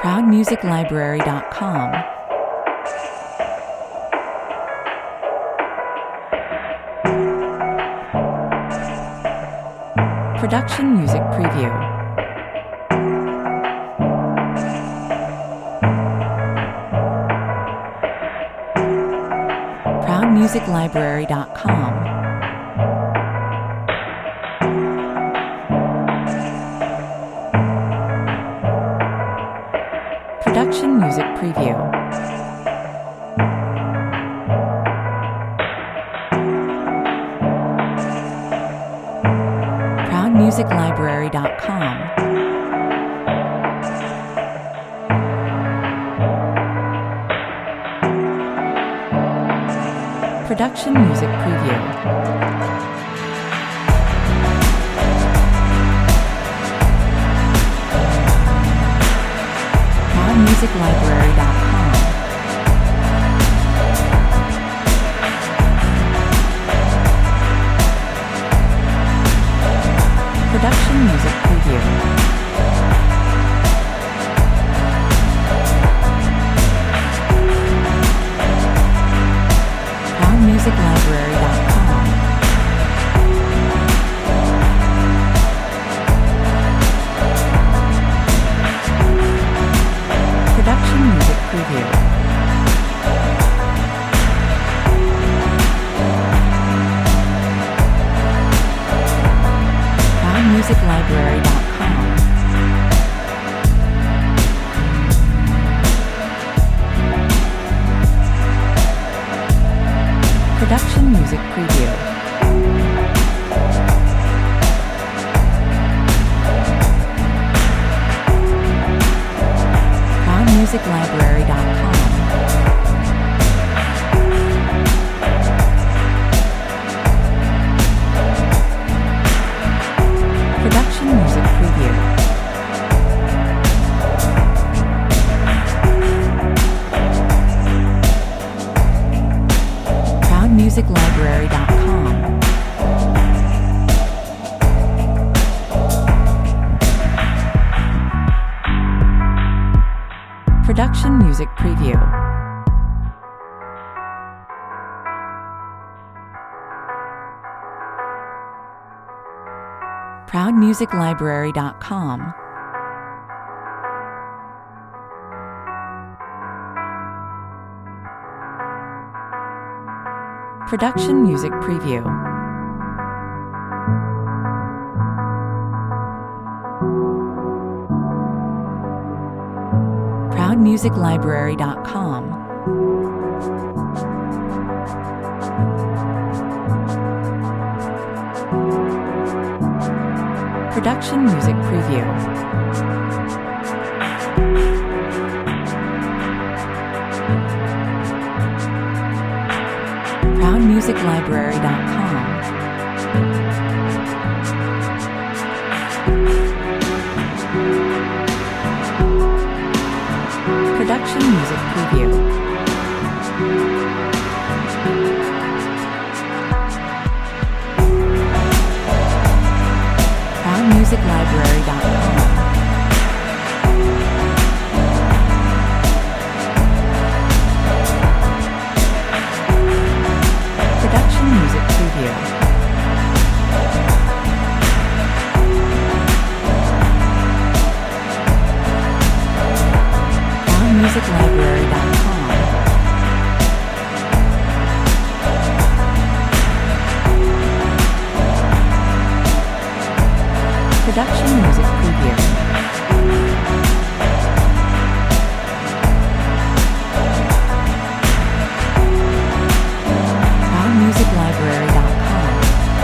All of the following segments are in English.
ProudMusicLibrary.com. Production Music Preview. ProudMusicLibrary.com. Production Music Preview. ProudMusicLibrary.com. Production Music Preview. ProudMusicLibrary.com. Production Music Preview. ProudMusicLibrary.com. Production Music Preview. ProudMusicLibrary.com. Production Music Preview. ProudMusicLibrary.com. Production Music Preview. ProudMusicLibrary.com. Production Music Preview. ProudMusicLibrary.com. Production Music Preview. ProudMusicLibrary.com. Production Music Preview. ProudMusicLibrary.com. Production Music Preview. ProudMusicLibrary.com. Production Music Preview. ProudMusicLibrary.com. Production Music Preview. ProudMusicLibrary.com.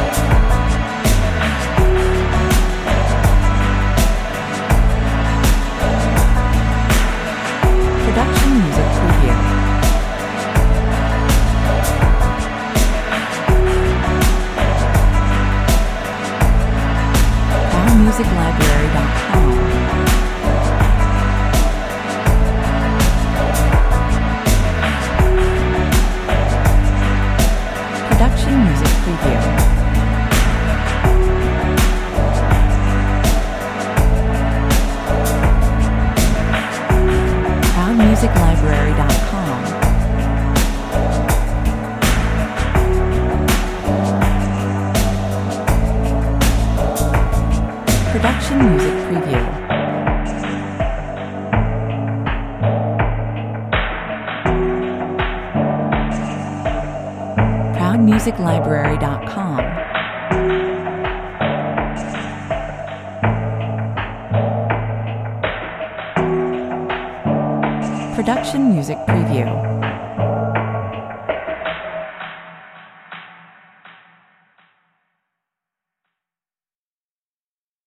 Production Music Preview. ProudMusicLibrary.com. Production Music Preview. Production Music Preview. ProudMusicLibrary.com. Production Music Preview.